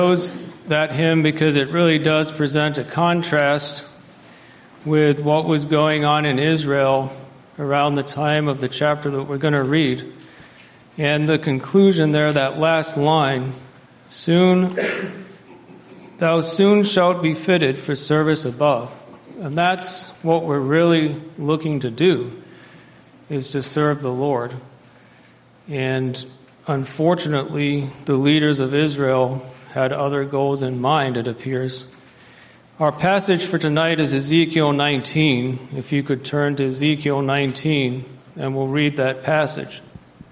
chose that hymn because it really does present a contrast with what was going on in Israel around the time of the chapter that we're going to read. And the conclusion there, that last line, thou soon shalt be fitted for service above. And that's what we're really looking to do, is to serve the Lord. And unfortunately, the leaders of Israel had other goals in mind, it appears. Our passage for tonight is Ezekiel 19. If you could turn to Ezekiel 19, and we'll read that passage.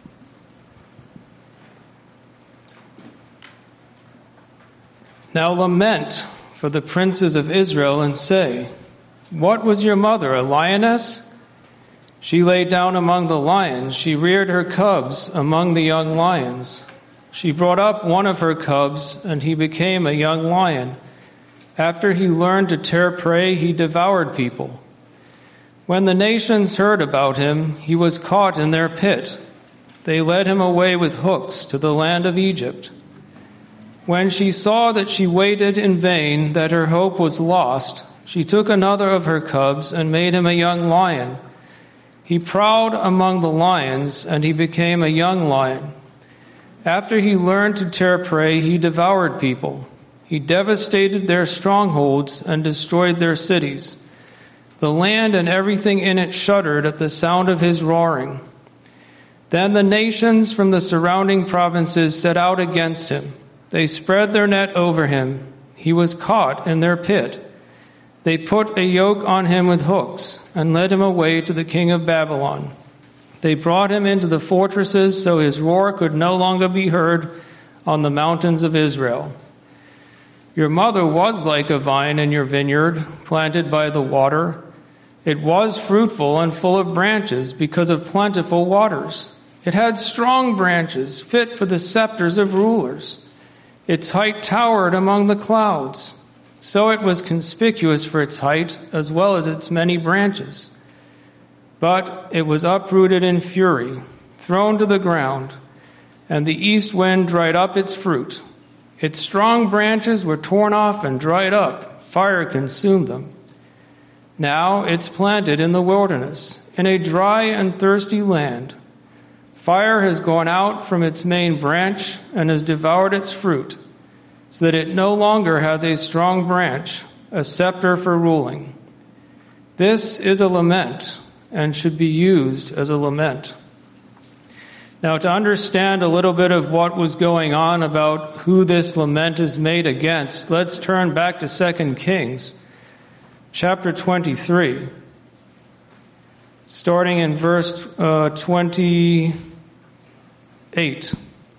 Now lament for the princes of Israel and say, what was your mother, a lioness? She lay down among the lions. She reared her cubs among the young lions. She brought up one of her cubs, and he became a young lion. After he learned to tear prey, he devoured people. When the nations heard about him, he was caught in their pit. They led him away with hooks to the land of Egypt. When she saw that she waited in vain, that her hope was lost, she took another of her cubs and made him a young lion. He prowled among the lions, and he became a young lion. After he learned to tear prey, he devoured people. He devastated their strongholds and destroyed their cities. The land and everything in it shuddered at the sound of his roaring. Then the nations from the surrounding provinces set out against him. They spread their net over him. He was caught in their pit. They put a yoke on him with hooks and led him away to the king of Babylon. They brought him into the fortresses so his roar could no longer be heard on the mountains of Israel. Your mother was like a vine in your vineyard, planted by the water. It was fruitful and full of branches because of plentiful waters. It had strong branches, fit for the scepters of rulers. Its height towered among the clouds. So it was conspicuous for its height as well as its many branches. But it was uprooted in fury, thrown to the ground, and the east wind dried up its fruit. Its strong branches were torn off and dried up. Fire consumed them. Now it's planted in the wilderness, in a dry and thirsty land. Fire has gone out from its main branch and has devoured its fruit, so that it no longer has a strong branch, a scepter for ruling. This is a lament, and should be used as a lament. Now, to understand a little bit of what was going on about who this lament is made against, let's turn back to 2 Kings, chapter 23, starting in verse 28.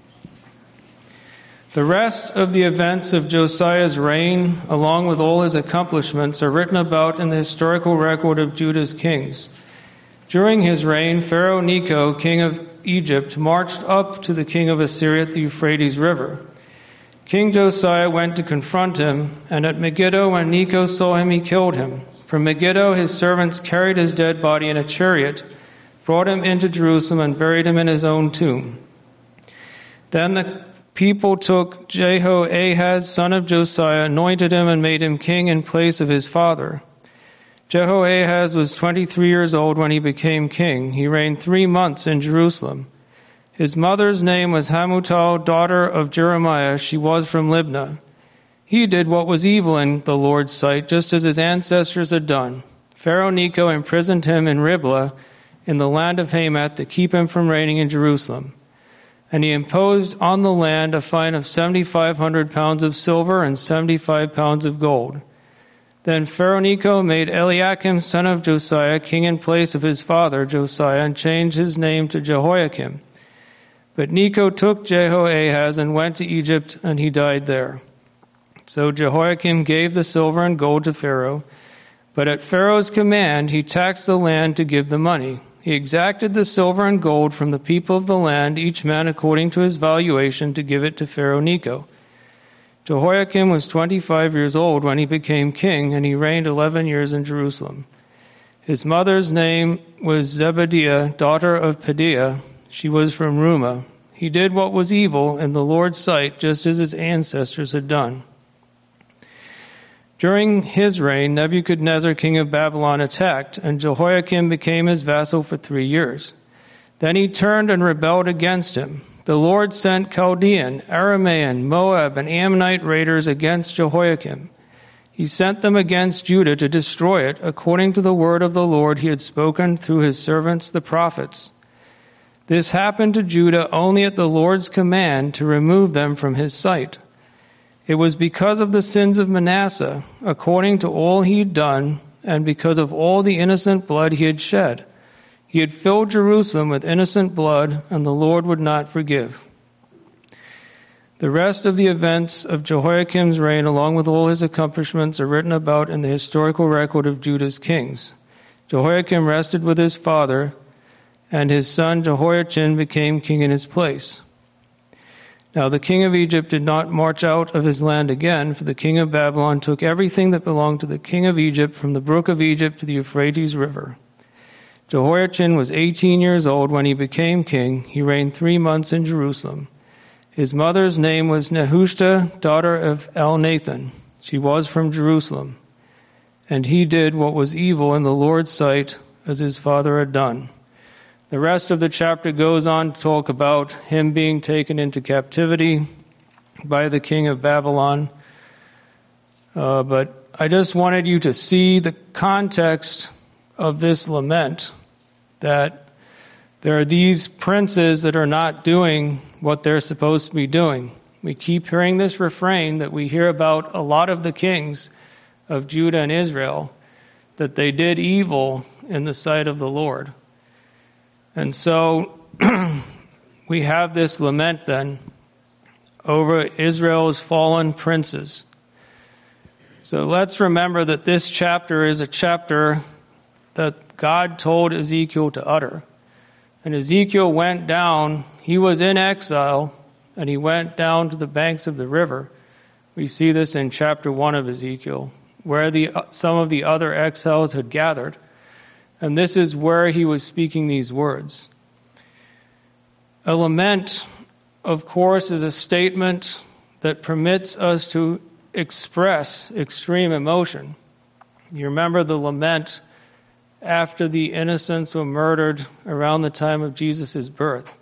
The rest of the events of Josiah's reign, along with all his accomplishments, are written about in the historical record of Judah's kings. During his reign, Pharaoh Necho, king of Egypt, marched up to the king of Assyria at the Euphrates River. King Josiah went to confront him, and at Megiddo, when Necho saw him, he killed him. From Megiddo, his servants carried his dead body in a chariot, brought him into Jerusalem, and buried him in his own tomb. Then the people took Jehoahaz, son of Josiah, anointed him, and made him king in place of his father. Jehoahaz was 23 years old when he became king. He reigned 3 months in Jerusalem. His mother's name was Hamutal, daughter of Jeremiah. She was from Libnah. He did what was evil in the Lord's sight, just as his ancestors had done. Pharaoh Necho imprisoned him in Riblah in the land of Hamath to keep him from reigning in Jerusalem. And he imposed on the land a fine of 7,500 pounds of silver and 75 pounds of gold. Then Pharaoh Necho made Eliakim, son of Josiah, king in place of his father Josiah, and changed his name to Jehoiakim. But Necho took Jehoahaz and went to Egypt, and he died there. So Jehoiakim gave the silver and gold to Pharaoh, but at Pharaoh's command he taxed the land to give the money. He exacted the silver and gold from the people of the land, each man according to his valuation, to give it to Pharaoh Necho. Jehoiakim was 25 years old when he became king, and he reigned 11 years in Jerusalem. His mother's name was Zebediah, daughter of Pedaiah. She was from Rumah. He did what was evil in the Lord's sight, just as his ancestors had done. During his reign, Nebuchadnezzar, king of Babylon, attacked, and Jehoiakim became his vassal for 3 years. Then he turned and rebelled against him. The Lord sent Chaldean, Aramaean, Moab, and Ammonite raiders against Jehoiakim. He sent them against Judah to destroy it, according to the word of the Lord he had spoken through his servants the prophets. This happened to Judah only at the Lord's command to remove them from his sight. It was because of the sins of Manasseh, according to all he had done, and because of all the innocent blood he had shed. He had filled Jerusalem with innocent blood, and the Lord would not forgive. The rest of the events of Jehoiakim's reign, along with all his accomplishments, are written about in the historical record of Judah's kings. Jehoiakim rested with his father, and his son Jehoiachin became king in his place. Now the king of Egypt did not march out of his land again, for the king of Babylon took everything that belonged to the king of Egypt from the brook of Egypt to the Euphrates River. Jehoiachin was 18 years old when he became king. He reigned 3 months in Jerusalem. His mother's name was Nehushta, daughter of Elnathan. She was from Jerusalem. And he did what was evil in the Lord's sight, as his father had done. The rest of the chapter goes on to talk about him being taken into captivity by the king of Babylon. But I just wanted you to see the context of this lament, that there are these princes that are not doing what they're supposed to be doing. We keep hearing this refrain that we hear about a lot of the kings of Judah and Israel, that they did evil in the sight of the Lord. And so we have this lament then over Israel's fallen princes. So let's remember that this chapter is a chapter that God told Ezekiel to utter. And Ezekiel went down, he was in exile, and he went down to the banks of the river. We see this in chapter 1 of Ezekiel, where some of the other exiles had gathered. And this is where he was speaking these words. A lament, of course, is a statement that permits us to express extreme emotion. You remember the lament after the innocents were murdered around the time of Jesus' birth.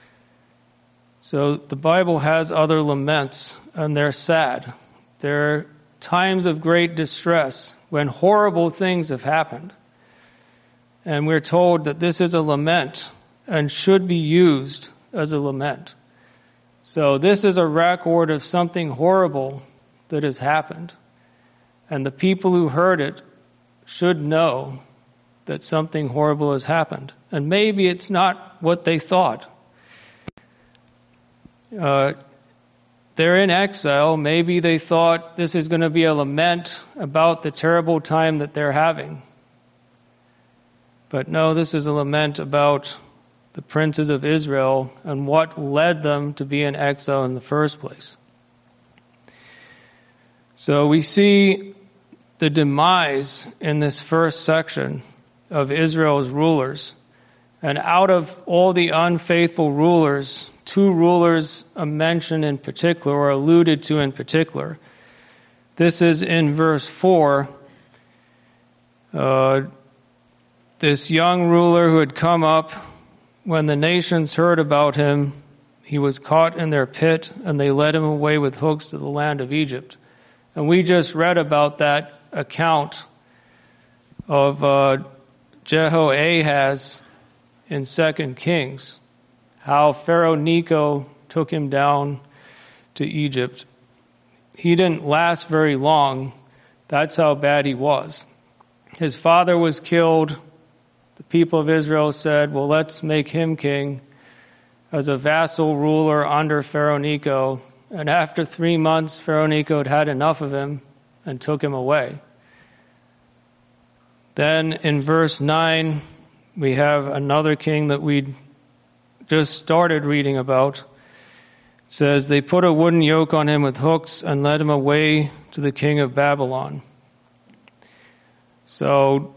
So the Bible has other laments, and they're sad. They're times of great distress when horrible things have happened. And we're told that this is a lament and should be used as a lament. So this is a record of something horrible that has happened. And the people who heard it should know that something horrible has happened. And maybe it's not what they thought. They're in exile. Maybe they thought this is going to be a lament about the terrible time that they're having. But no, this is a lament about the princes of Israel and what led them to be in exile in the first place. So we see the demise in this first section of Israel's rulers. And out of all the unfaithful rulers, 2 rulers are mentioned in particular, or alluded to in particular. This is in verse 4. This young ruler who had come up, when the nations heard about him, he was caught in their pit, and they led him away with hooks to the land of Egypt. And we just read about that account of Jehoahaz in 2 Kings, how Pharaoh Necho took him down to Egypt. He didn't last very long. That's how bad he was. His father was killed. The people of Israel said, well, let's make him king as a vassal ruler under Pharaoh Necho. And after 3 months, Pharaoh Necho had had enough of him and took him away. Then in verse 9, we have another king that we just started reading about. It says, they put a wooden yoke on him with hooks and led him away to the king of Babylon. So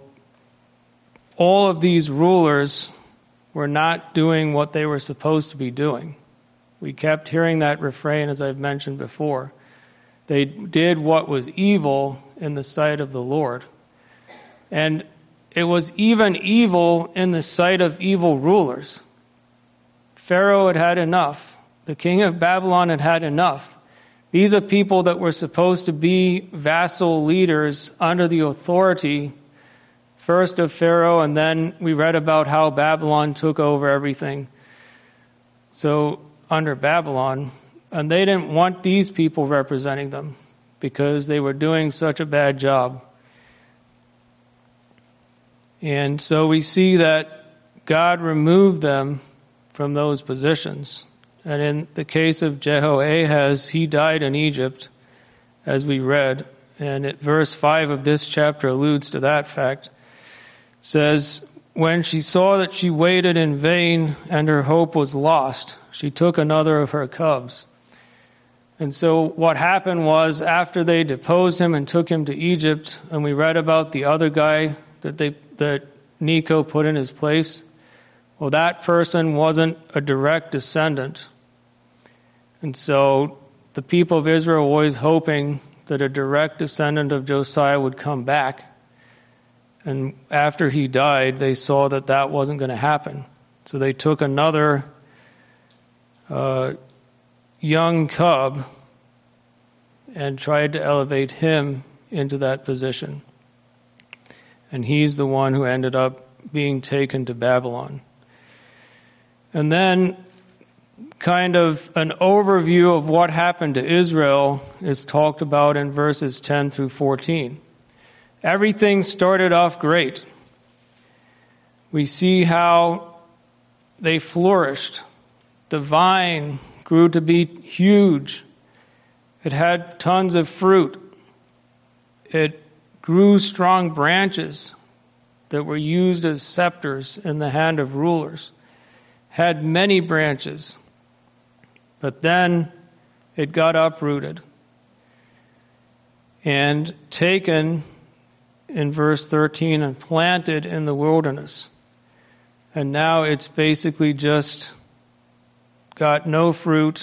all of these rulers were not doing what they were supposed to be doing. We kept hearing that refrain, as I've mentioned before. They did what was evil in the sight of the Lord. And it was even evil in the sight of evil rulers. Pharaoh had had enough. The king of Babylon had had enough. These are people that were supposed to be vassal leaders under the authority first of Pharaoh, and then we read about how Babylon took over everything. So under Babylon, and they didn't want these people representing them because they were doing such a bad job. And so we see that God removed them from those positions. And in the case of Jehoahaz, he died in Egypt, as we read. And verse 5 of this chapter alludes to that fact. It says, when she saw that she waited in vain and her hope was lost, she took another of her cubs. And so what happened was, after they deposed him and took him to Egypt, and we read about the other guy that Necho put in his place, well, that person wasn't a direct descendant. And so the people of Israel were always hoping that a direct descendant of Josiah would come back. And after he died, they saw that that wasn't going to happen. So they took another young cub and tried to elevate him into that position. And he's the one who ended up being taken to Babylon. And then kind of an overview of what happened to Israel is talked about in verses 10 through 14. Everything started off great. We see how they flourished. The vine grew to be huge. It had tons of fruit. It grew strong branches that were used as scepters in the hand of rulers. Had many branches. But then it got uprooted and taken in verse 13 and planted in the wilderness. And now it's basically just got no fruit,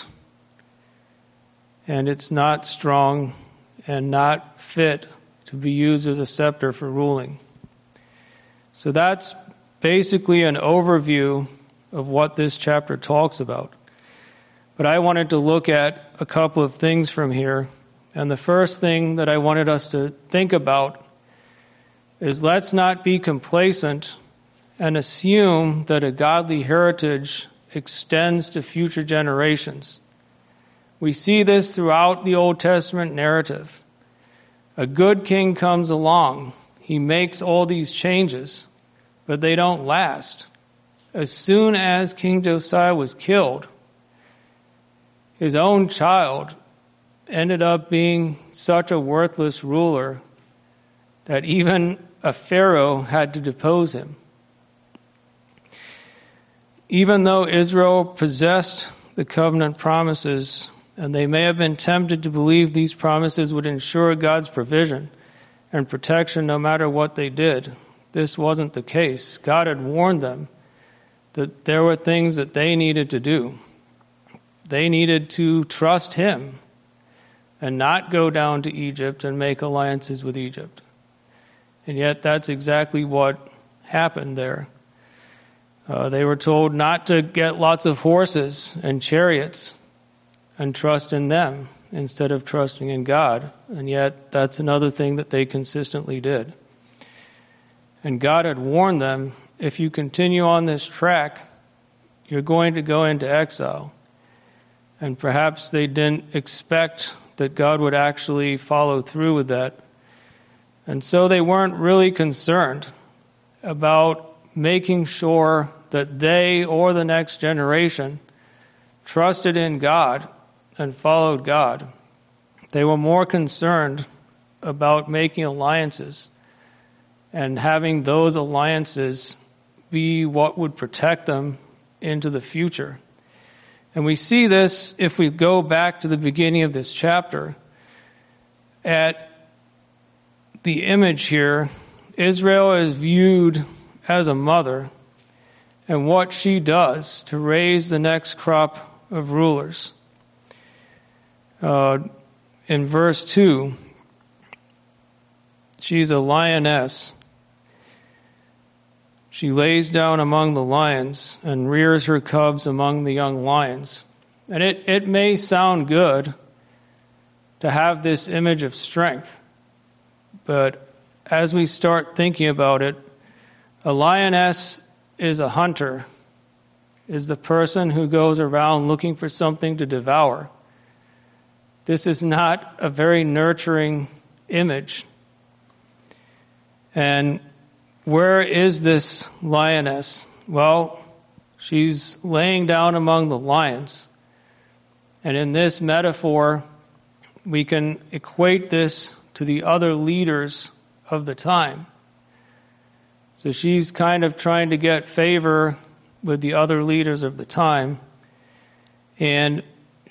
and it's not strong and not fit to be used as a scepter for ruling. So that's basically an overview of what this chapter talks about. But I wanted to look at a couple of things from here. And the first thing that I wanted us to think about is, let's not be complacent and assume that a godly heritage extends to future generations. We see this throughout the Old Testament narrative. A good king comes along. He makes all these changes, but they don't last. As soon as King Josiah was killed, his own child ended up being such a worthless ruler that even a Pharaoh had to depose him. Even though Israel possessed the covenant promises, and they may have been tempted to believe these promises would ensure God's provision and protection no matter what they did, this wasn't the case. God had warned them that there were things that they needed to do. They needed to trust Him and not go down to Egypt and make alliances with Egypt. And yet that's exactly what happened there. They were told not to get lots of horses and chariots and trust in them instead of trusting in God. And yet that's another thing that they consistently did. And God had warned them, if you continue on this track, you're going to go into exile. And perhaps they didn't expect that God would actually follow through with that. And so they weren't really concerned about making sure that they or the next generation trusted in God and followed God. They were more concerned about making alliances and having those alliances be what would protect them into the future. And we see this if we go back to the beginning of this chapter. At the image here, Israel is viewed as a mother, and what she does to raise the next crop of rulers. In verse 2, she's a lioness. She lays down among the lions and rears her cubs among the young lions. And it may sound good to have this image of strength, but as we start thinking about it, a lioness is a hunter, is the person who goes around looking for something to devour. This is not a very nurturing image. And where is this lioness? Well, she's laying down among the lions. And in this metaphor, we can equate this to the other leaders of the time. So she's kind of trying to get favor with the other leaders of the time. And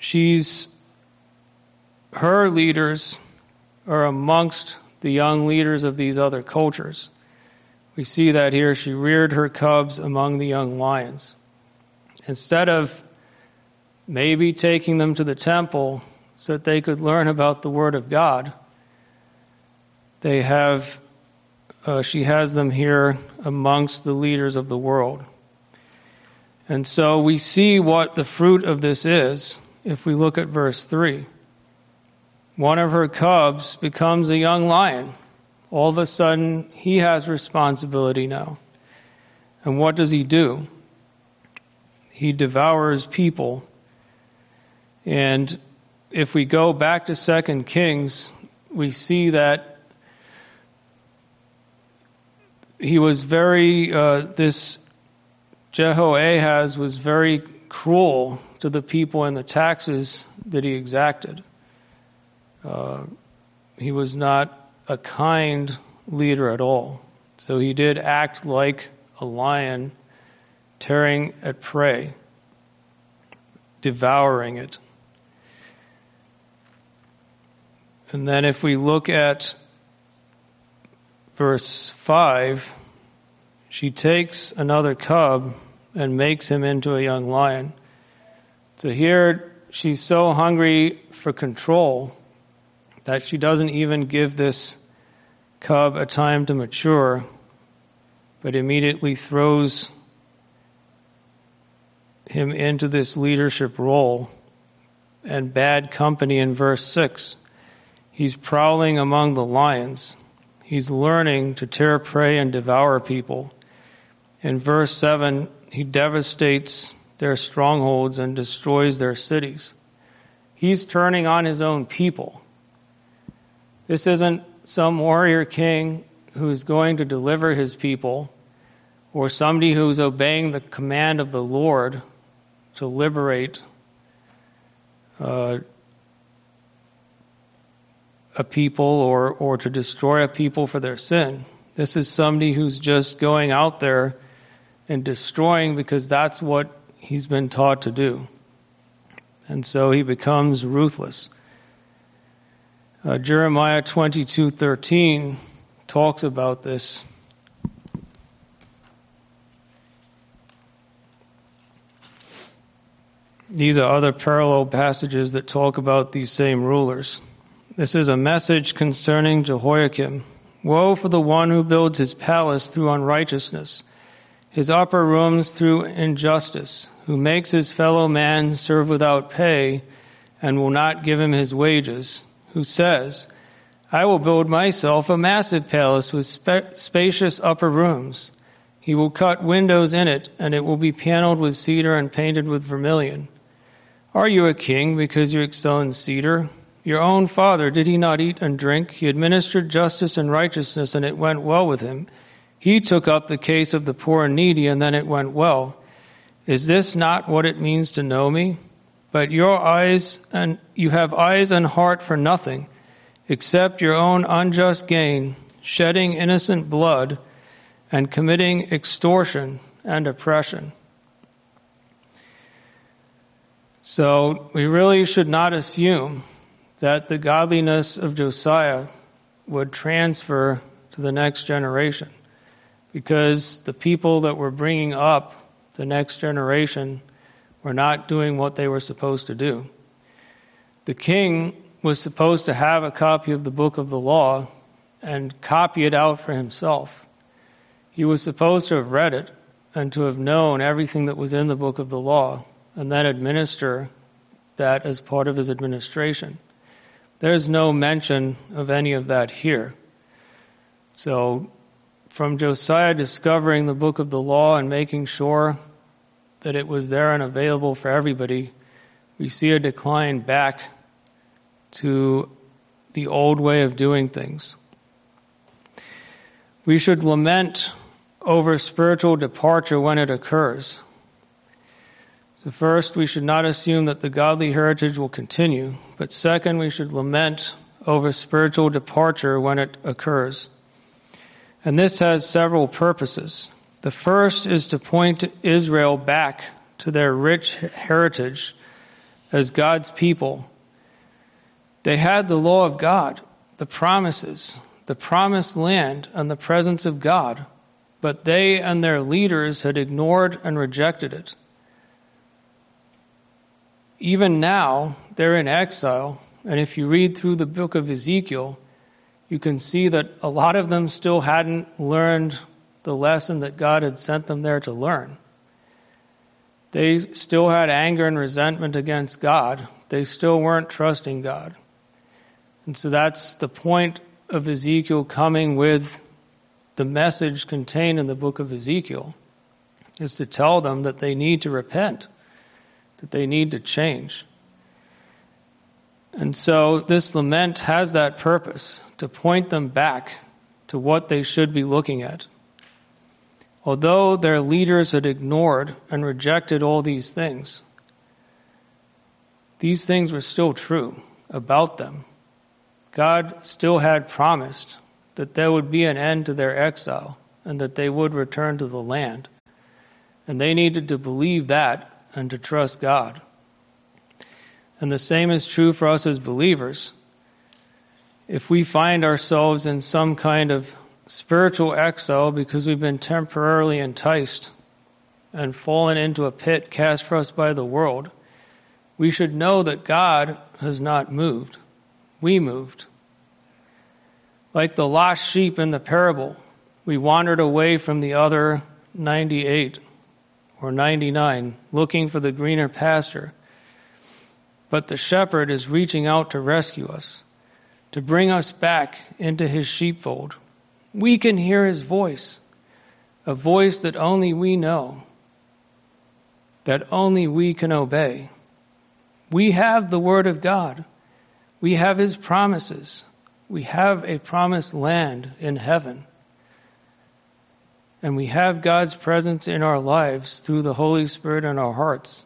her leaders are amongst the young leaders of these other cultures. We see that here. She reared her cubs among the young lions. Instead of maybe taking them to the temple so that they could learn about the Word of God, she has them here amongst the leaders of the world. And so we see what the fruit of this is if we look at verse 3. One of her cubs becomes a young lion. All of a sudden, he has responsibility now. And what does he do? He devours people. And if we go back to 2 Kings, we see that he was this Jehoahaz was very cruel to the people and the taxes that he exacted. He was not a kind leader at all. So he did act like a lion tearing at prey, devouring it. And then if we look at verse 5, she takes another cub and makes him into a young lion. So here she's so hungry for control that she doesn't even give this cub a time to mature, but immediately throws him into this leadership role. And bad company in verse 6. He's prowling among the lions. He's learning to tear prey and devour people. In verse 7, he devastates their strongholds and destroys their cities. He's turning on his own people. This isn't some warrior king who's going to deliver his people, or somebody who's obeying the command of the Lord to liberate a people or to destroy a people for their sin. This is somebody who's just going out there and destroying because that's what he's been taught to do. And so he becomes ruthless. Jeremiah 22:13 talks about this. These are other parallel passages that talk about these same rulers. This is a message concerning Jehoiakim. Woe for the one who builds his palace through unrighteousness, his upper rooms through injustice, who makes his fellow man serve without pay and will not give him his wages, who says, I will build myself a massive palace with spacious upper rooms. He will cut windows in it, and it will be paneled with cedar and painted with vermilion. Are you a king because you excel in cedar? Your own father, did he not eat and drink? He administered justice and righteousness, and it went well with him. He took up the case of the poor and needy, and then it went well. Is this not what it means to know me? But you have eyes and heart for nothing, except your own unjust gain, shedding innocent blood, and committing extortion and oppression. So we really should not assume that the godliness of Josiah would transfer to the next generation, because the people that were bringing up the next generation were not doing what they were supposed to do. The king was supposed to have a copy of the book of the law and copy it out for himself. He was supposed to have read it and to have known everything that was in the book of the law and then administer that as part of his administration. There's no mention of any of that here. So from Josiah discovering the book of the law and making sure that it was there and available for everybody, we see a decline back to the old way of doing things. We should lament over spiritual departure when it occurs. So first, we should not assume that the godly heritage will continue, but second, we should lament over spiritual departure when it occurs. And this has several purposes. The first is to point Israel back to their rich heritage as God's people. They had the law of God, the promises, the promised land, and the presence of God, but they and their leaders had ignored and rejected it. Even now, they're in exile, and if you read through the book of Ezekiel, you can see that a lot of them still hadn't learned the lesson that God had sent them there to learn. They still had anger and resentment against God. They still weren't trusting God. And so that's the point of Ezekiel coming with the message contained in the book of Ezekiel, is to tell them that they need to repent, that they need to change. And so this lament has that purpose, to point them back to what they should be looking at. Although their leaders had ignored and rejected all these things were still true about them. God still had promised that there would be an end to their exile and that they would return to the land. And they needed to believe that and to trust God. And the same is true for us as believers. If we find ourselves in some kind of spiritual exile because we've been temporarily enticed and fallen into a pit cast for us by the world, we should know that God has not moved. We moved. Like the lost sheep in the parable, we wandered away from the other 98 or 99, looking for the greener pasture. But the shepherd is reaching out to rescue us, to bring us back into his sheepfold. We can hear his voice, a voice that only we know, that only we can obey. We have the Word of God. We have his promises. We have a promised land in heaven. And we have God's presence in our lives through the Holy Spirit in our hearts.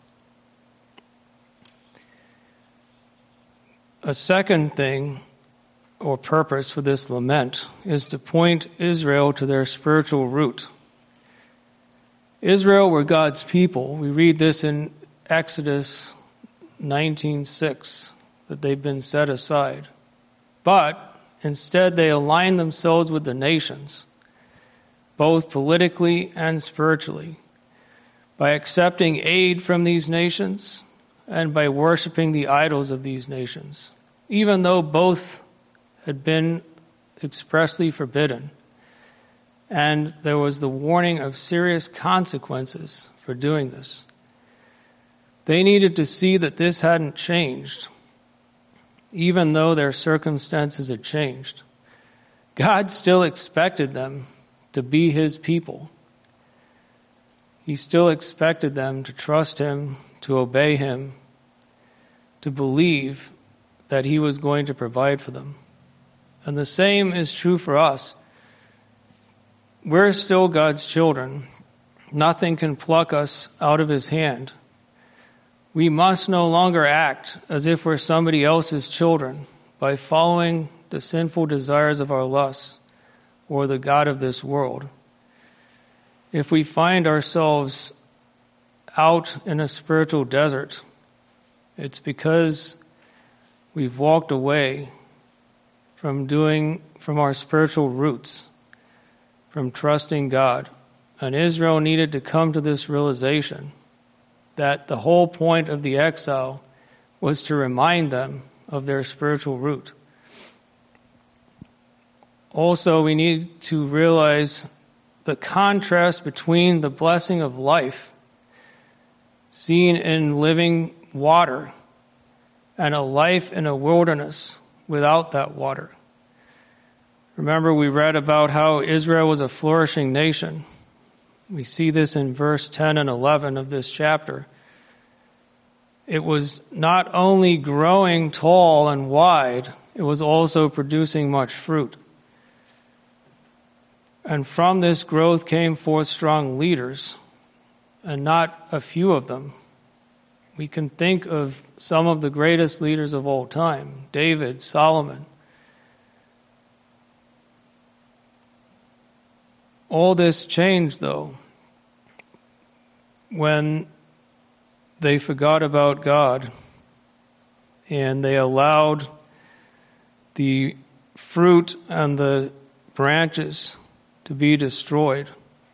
A second thing or purpose for this lament is to point Israel to their spiritual root. Israel were God's people. We read this in Exodus 19:6, that they've been set aside. But instead they aligned themselves with the nations, both politically and spiritually, by accepting aid from these nations and by worshiping the idols of these nations, even though both had been expressly forbidden. And there was the warning of serious consequences for doing this. They needed to see that this hadn't changed, even though their circumstances had changed. God still expected them to be his people. He still expected them to trust him, to obey him, to believe that he was going to provide for them. And the same is true for us. We're still God's children. Nothing can pluck us out of his hand. We must no longer act as if we're somebody else's children by following the sinful desires of our lusts or the god of this world. If we find ourselves out in a spiritual desert, it's because we've walked away from our spiritual roots, from trusting God. And Israel needed to come to this realization that the whole point of the exile was to remind them of their spiritual root. Also, we need to realize the contrast between the blessing of life seen in living water and a life in a wilderness without that water. Remember, we read about how Israel was a flourishing nation. We see this in verse 10 and 11 of this chapter. It was not only growing tall and wide, it was also producing much fruit. And from this growth came forth strong leaders, and not a few of them. We can think of some of the greatest leaders of all time, David, Solomon. All this changed, though, when they forgot about God and they allowed the fruit and the branches to be destroyed.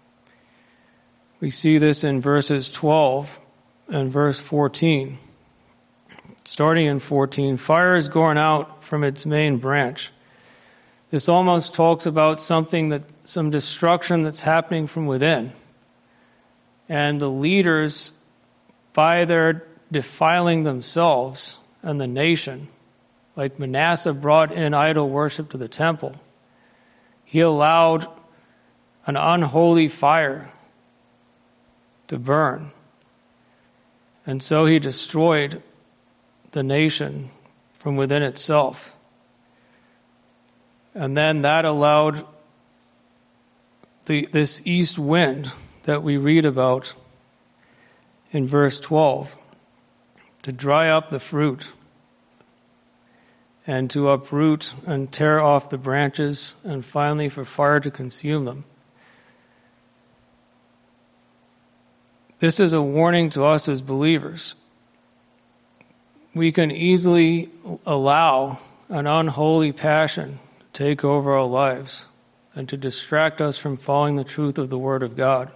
We see this in verses 12 and verse 14. Starting in 14, fire is gone out from its main branch. This almost talks about some destruction that's happening from within. And the leaders, by their defiling themselves and the nation, like Manasseh brought in idol worship to the temple, he allowed an unholy fire to burn. And so he destroyed the nation from within itself. And then that allowed this east wind that we read about in verse 12 to dry up the fruit and to uproot and tear off the branches and finally for fire to consume them. This is a warning to us as believers. We can easily allow an unholy passion to take over our lives and to distract us from following the truth of the Word of God.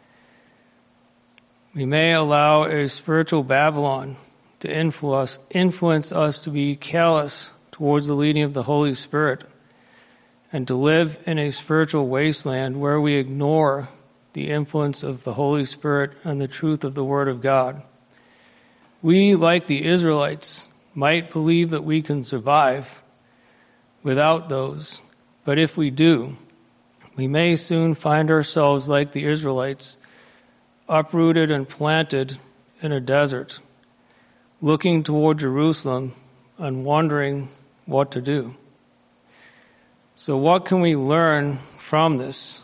We may allow a spiritual Babylon to influence us to be callous towards the leading of the Holy Spirit and to live in a spiritual wasteland where we ignore the influence of the Holy Spirit and the truth of the Word of God. We, like the Israelites, might believe that we can survive without those, but if we do, we may soon find ourselves like the Israelites, uprooted and planted in a desert, looking toward Jerusalem and wondering what to do. So what can we learn from this?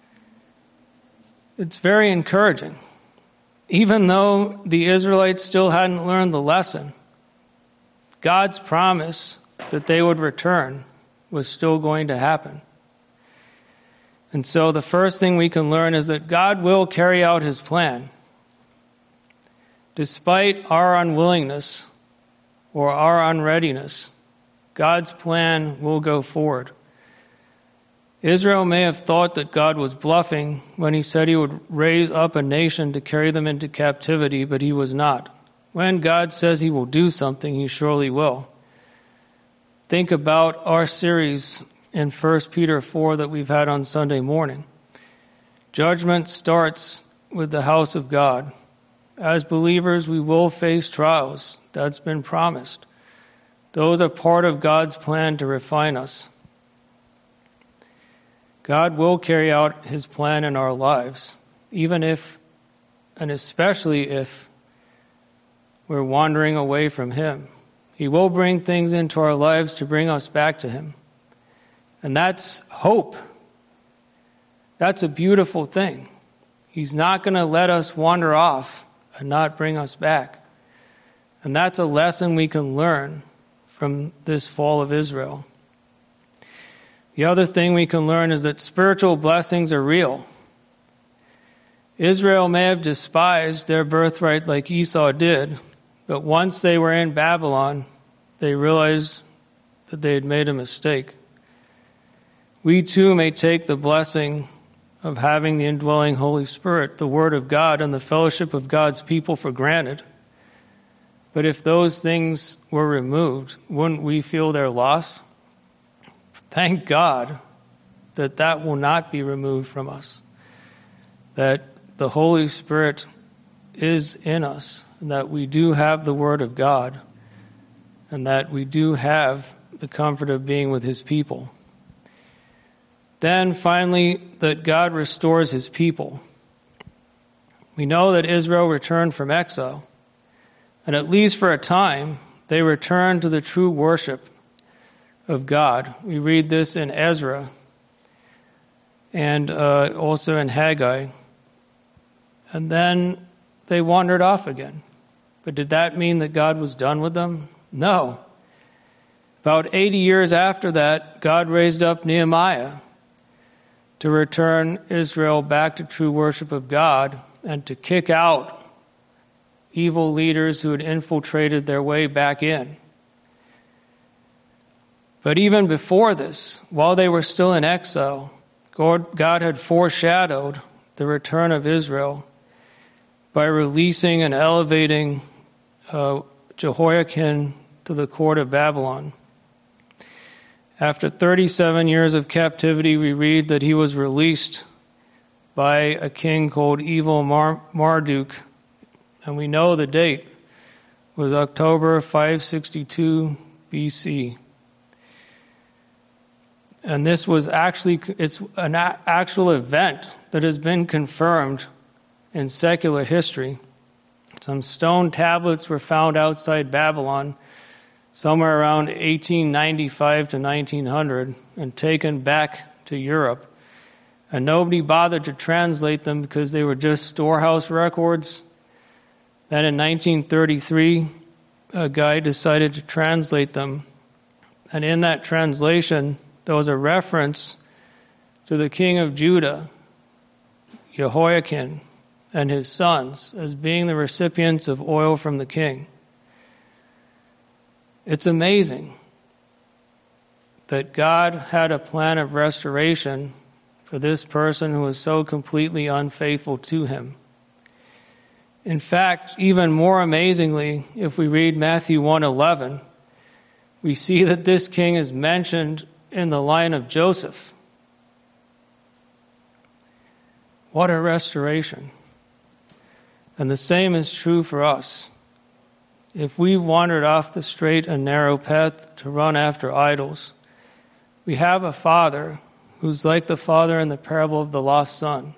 It's very encouraging. Even though the Israelites still hadn't learned the lesson, God's promise that they would return was still going to happen. And so the first thing we can learn is that God will carry out His plan. Despite our unwillingness or our unreadiness, God's plan will go forward. Israel may have thought that God was bluffing when He said He would raise up a nation to carry them into captivity, but He was not. When God says He will do something, He surely will. Think about our series in 1 Peter 4 that we've had on Sunday morning. Judgment starts with the house of God. As believers, we will face trials. That's been promised. Those are part of God's plan to refine us. God will carry out His plan in our lives, even if, and especially if, we're wandering away from Him. He will bring things into our lives to bring us back to Him. And that's hope. That's a beautiful thing. He's not going to let us wander off and not bring us back. And that's a lesson we can learn from this fall of Israel. The other thing we can learn is that spiritual blessings are real. Israel may have despised their birthright like Esau did, but once they were in Babylon, they realized that they had made a mistake. We too may take the blessing of having the indwelling Holy Spirit, the Word of God, and the fellowship of God's people for granted. But if those things were removed, wouldn't we feel their loss? Thank God that that will not be removed from us, that the Holy Spirit is in us, and that we do have the Word of God, and that we do have the comfort of being with His people. Then finally, that God restores His people. We know that Israel returned from exile, and at least for a time, they returned to the true worship of God. We read this in Ezra and also in Haggai. And then they wandered off again. But did that mean that God was done with them? No. About 80 years after that, God raised up Nehemiah to return Israel back to true worship of God and to kick out evil leaders who had infiltrated their way back in. But even before this, while they were still in exile, God had foreshadowed the return of Israel by releasing and elevating Jehoiakim to the court of Babylon. After 37 years of captivity, we read that he was released by a king called Evil Marduk, and we know the date was October 562 BC. And this was it's an actual event that has been confirmed in secular history. Some stone tablets were found outside Babylon somewhere around 1895 to 1900 and taken back to Europe. And nobody bothered to translate them because they were just storehouse records. Then in 1933, a guy decided to translate them. And in that translation, there was a reference to the king of Judah, Jehoiakim, and his sons as being the recipients of oil from the king. It's amazing that God had a plan of restoration for this person who was so completely unfaithful to Him. In fact, even more amazingly, if we read Matthew 1:11, we see that this king is mentioned in the line of Joseph. What a restoration. And the same is true for us. If we wandered off the straight and narrow path to run after idols, we have a Father who's like the father in the parable of the lost son.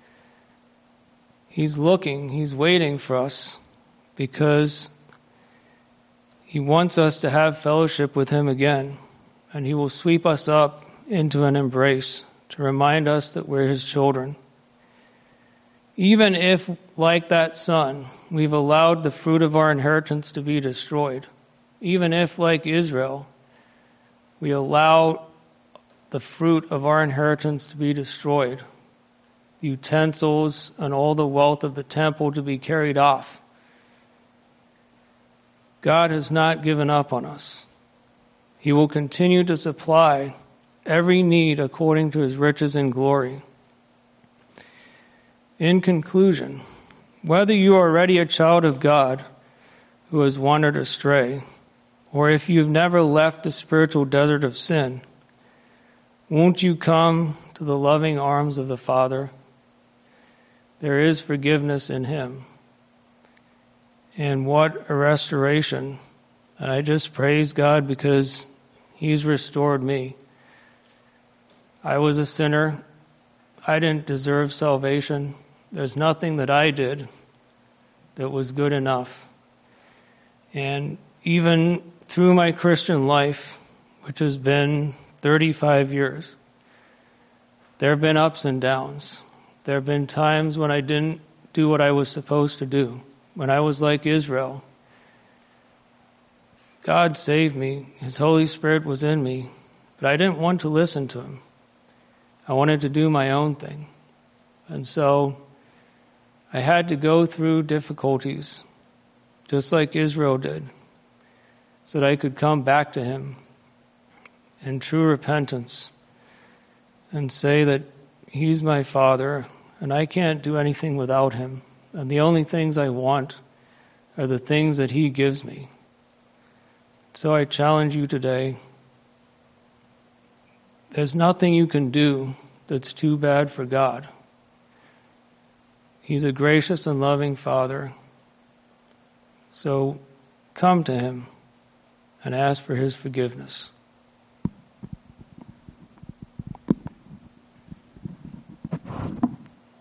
He's looking, He's waiting for us because He wants us to have fellowship with Him again. And He will sweep us up into an embrace to remind us that we're His children. Even if, like that son, we've allowed the fruit of our inheritance to be destroyed, even if, like Israel, we allow the fruit of our inheritance to be destroyed, the utensils and all the wealth of the temple to be carried off, God has not given up on us. He will continue to supply every need according to His riches and glory. In conclusion, whether you are already a child of God who has wandered astray, or if you've never left the spiritual desert of sin, won't you come to the loving arms of the Father? There is forgiveness in Him. And what a restoration. And I just praise God because He's restored me. I was a sinner. I didn't deserve salvation. There's nothing that I did that was good enough. And even through my Christian life, which has been 35 years, there have been ups and downs. There have been times when I didn't do what I was supposed to do. When I was like Israel, God saved me. His Holy Spirit was in me. But I didn't want to listen to Him. I wanted to do my own thing. And so I had to go through difficulties, just like Israel did, so that I could come back to Him in true repentance and say that He's my Father, and I can't do anything without Him. And the only things I want are the things that He gives me. So I challenge you today. There's nothing you can do that's too bad for God. He's a gracious and loving Father. So come to Him and ask for His forgiveness.